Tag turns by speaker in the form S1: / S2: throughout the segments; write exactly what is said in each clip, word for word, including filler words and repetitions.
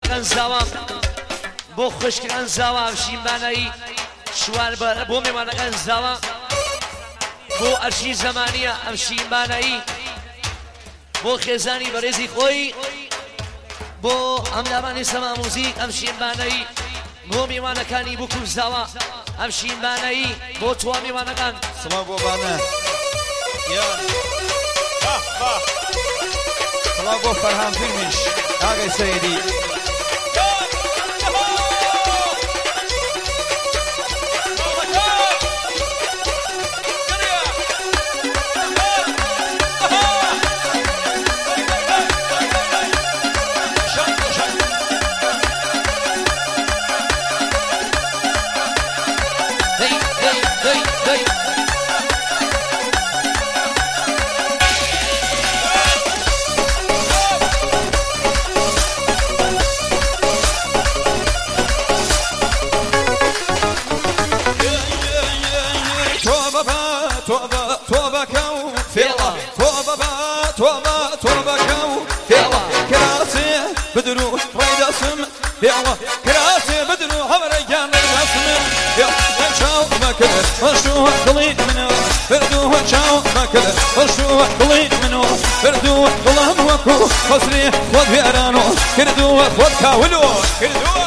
S1: زوا بو خوشکن زوا شیم بنایی شوار بر بو میمانه زوا بو ارشی زمانیه ام شیم بنایی بو خزانی برزی خوی بو ام لبانی سما موزیک ام شیم بنایی بو میمانه کانی بو کن زوا ام شیم بنایی بو تو میمانه کن
S2: سما بو بانه سما بو فرهان فیلمش آقای سیدی بدرو ويدا سم يلا كراسي بدرو هبرجان رسم يلا شاو مكل وشو قليل منو بردو شاو مكل وشو قليل منو بردو ظلم وكو خسري خذ بيرانو كردو خذ كاولو كردو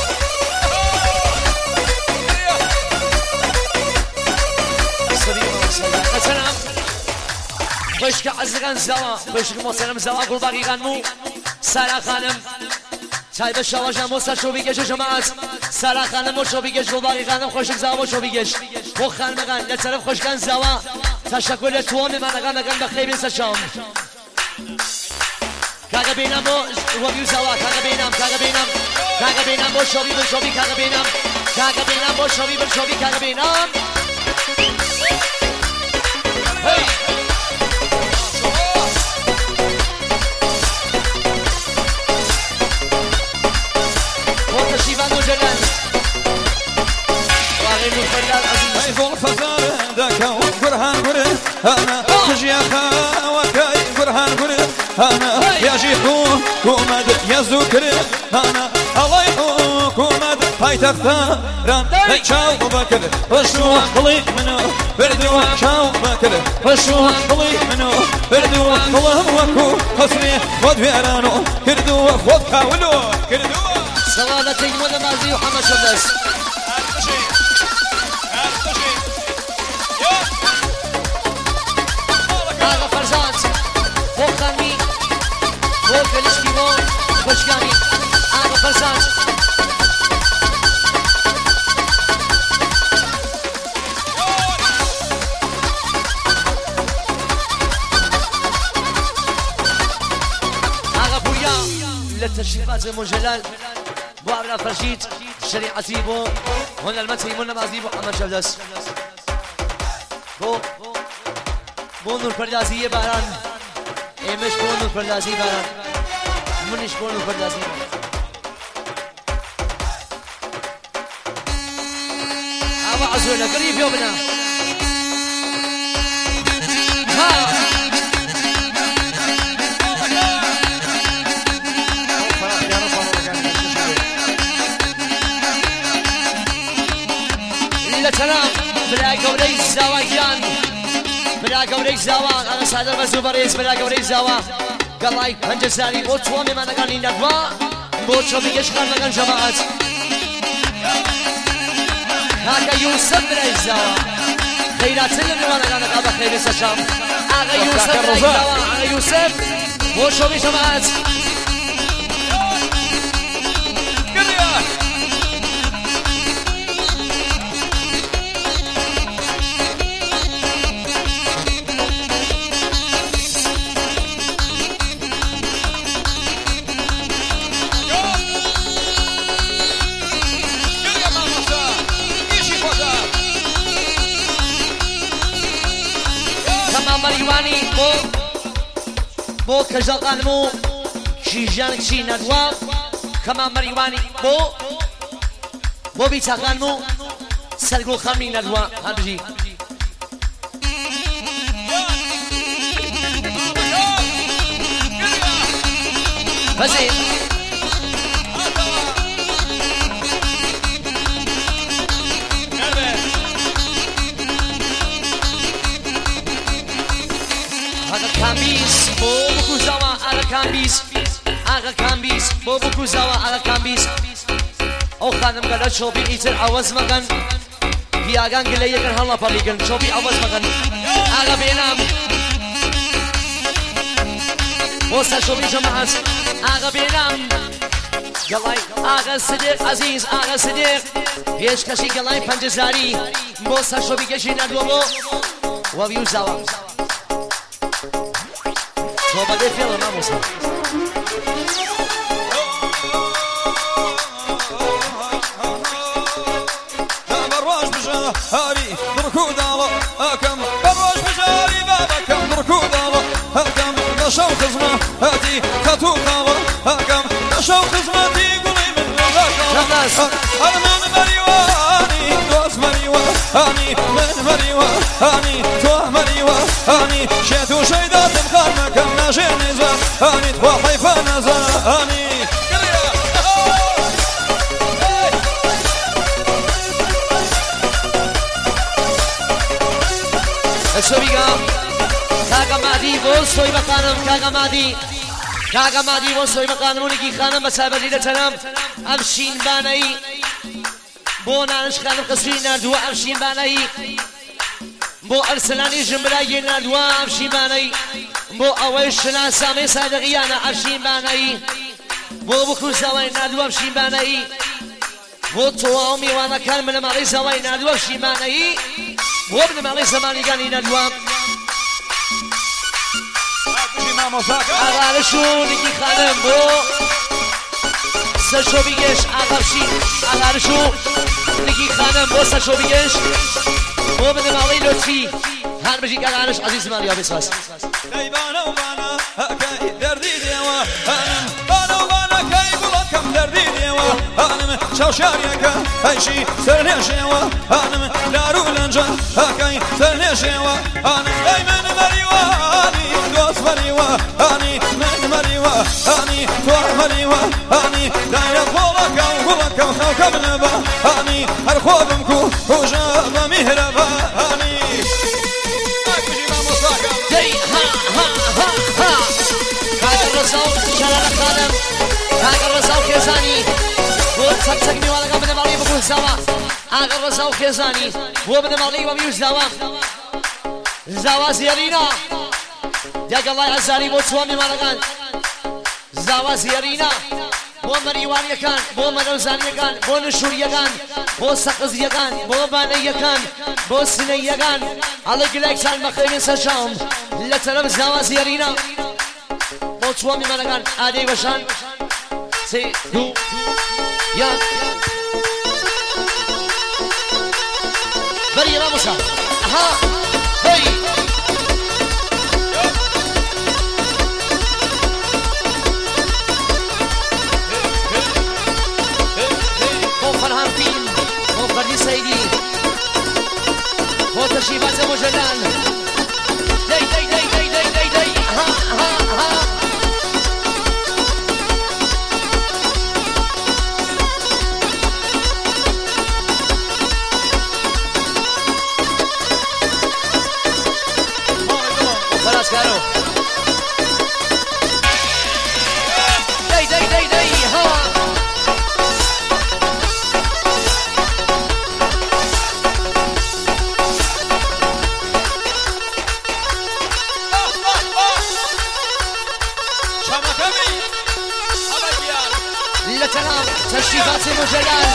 S1: سلام خوشك عزقان زوا خوشك مسلم زوا قول باقي غنمو سارا خانم چای به شواش هم مستر شو بیگش جماعت سارا خانم و شو بیگش و باقی خانم خوشک زوا و شو بیگش و خانم گن لطرف خوشکن زوا تشکر تو می من گن گن بخیر سشام کاغ بینم و بیو زوا کاغ بینم کاغ بینم کاغ بینم و شو بی بل شو بی کاغ بینم کاغ بینم و شو بی بل شو بی کاغ بینم هی شيبان وجلال واغي مفردال عزيز
S2: اي فوق فزار ذاك قرهان قره انا تجي خاوكاي قرهان قره انا يا جيخو كومد يا زكره انا الله يحكمد هاي تختاران تشاو بكر وشو قلي منو بردو شاو بكر وشو قلي منو بردو الله وكو حسني خذ فيرانو كردو خذ كاولو كردو
S1: سلالة تجمل مازي وحمد شبس آغا فرزات فوق خانمي فوق فلسكي فوق خوشگامی آغا فرزات آغا بويا للتشريفات مجلال وابنا فرشيد شريعتي بو هنا المتي من مازي بو محمد شبدس بو بو نور پردازی باران ایمش بو نور پردازی باران منش بو نور پردازی آوا عزونا قريب يومنا ها سلام بلا قولي زوا جان بلا قولي زوا انا صادر بزوبريز بلا قولي زوا قالي هنجساني بو تومي ما نغني ندوا بو شو بيش كان نغن جماعات هاكا يوسف بلا زوا خيرات اللي ما نغن قبل خير سشام اغا يوسف بلا زوا اغا يوسف بو شو بيش جماعات مریوانی بو بو کجال قلمو شیجان چی ندوا کما مریوانی بو بو بیتا قلمو سرگو خمی ندوا هر بجی بزید کامبیز آقا کامبیز بۆ بکوزەوە ئاغا کامبیز ئەو خانم گەلە چۆبی ئیتر ئەوەز مەکەن پیاگان گلە یەکەن هەڵە پەڕیکن چۆبی ئەوەز مەکەن ئاغا بێنام بۆ سەر چۆبی جەماعەت ئاغا بێنام گەڵای ئاغا سدیق عەزیز ئاغا سدیق پێشکەشی گەڵای پەنجەزاری بۆ سەر چۆبی گەشی نەردووە بۆ وەبی و زاوە تۆ بەدەی فێڵە مامۆستا
S2: هاري بركو دالا هكم بروش بجاري بابكم بركو دالا هكم نشو خزمة هاتي خطو قالا هكم نشو خزمتي قولي من رزاقا أنا من مريواني دوس مريواني من مريواني تو مريواني شيتو شيدات مخارمك ناشي نزاني تو حيفا نزاني
S1: شویگا کاغا مادی بول سوی مقانم کاغا مادی کاغا مادی بول سوی مقانم اونی خانم بسابری لتنم امشین بانایی بو نانش خانم قصری نردو امشین بانایی بو ارسلانی جمبرای نردو امشین بانایی بو اوی شناسامی صادقیانا امشین بانایی بو بکو زوای نردو امشین بانایی بو تو میوانا کن من مالی زوای نردو امشین بانایی بو ابن مالی زمانی گانی ندوام اغارشون نگی خانم بو سرشو بیگش اغارشی اغارشون نگی خانم بو سرشو بیگش بو ابن مالی لطفی هر بجی که اغارش عزیز مالی آبی ساس
S2: دیبانا و بانا هکی دردی دیوا هنم بانا و بانا کی بلکم دردی دیوا هنم شوشاریکا هیشی سرنشیوا هنم دارو لنجا هکی سرنشیوا هنم ای من مریوانی دوست مریوانی من مریوانی تو مریوانی دایر خولکم خولکم خوکم نبانی هر خوابم کو خوشا و مهربانی
S1: دی ها ها ها ها کاغا رزاو شلال خانم کاغا رزاو کێزانی بۆ چەک چەک میوانەکە بنە ماڵی بکوون زاوە ئاغا ڕزاو کێزانی بۆ بنە ماڵی وەمی و زاوە زاوا زیێرینا دەگەڵای هەزاری بۆ چوە میوانەکان زاوا زیێرینا بۆ مەریوانیەکان بۆ مەرەوزانیەکان بۆ نشوریەکان بۆ سەقزیەکان بۆ بانەیەکان بۆ سنەیەکان ئەڵێ گلایکتان بەخێنێ سەرچاوم لە تەرەف زاوا زیێرینا بۆ چوە میوانەکان ئادەی بەشان سێ دوو یەک بەری ڕامۆسا ئەها هەی فرهان فيلم بو فردي سيدي بو تشريفات ابو جلال دي دي دي دي دي دي دي ها ها ها خلاص كارو دي دي دي دي ها تشريفات مجلال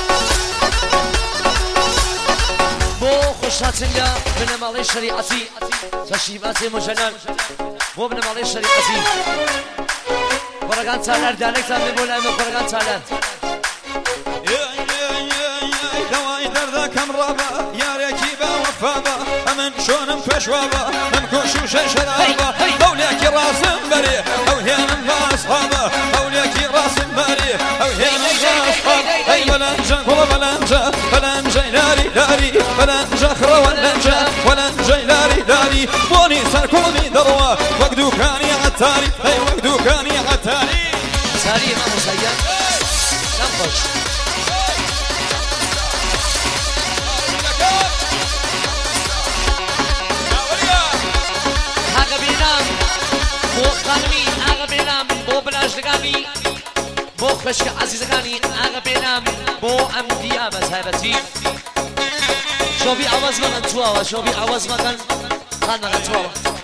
S1: بو خوشاتن يا من مالي شريعتي تشريفات مجلال بو من مالي شريعتي برقان تالر دانك تامي بولا من برقان تالر
S2: دواي دردكم رابا يا ركيبة وفابا أمن شونم فشوابا من كوشو ششرابا أوليكي راس بري أوليانا فاصحابا أوليكي راس بري أوليانا فاصحابا أي بلنجا كل بلنجا بلنجا لاري لاري بلنجا خرا ولنجا ولنجا لاري لاري بوني سركوني دروا وقدو كاني عتاري أي وقدو كاني عتاري
S1: ساري ما مسيا نمخش هاقا بينام بو خانمي هاقا بينام خشک عزیزەکانی ئاگە پێنام بۆ ئەم دیامە تایبەتی شۆبی ئاواز مەکەن تواوە شۆبی ئاواز مەکەن خان مەکەن تواوە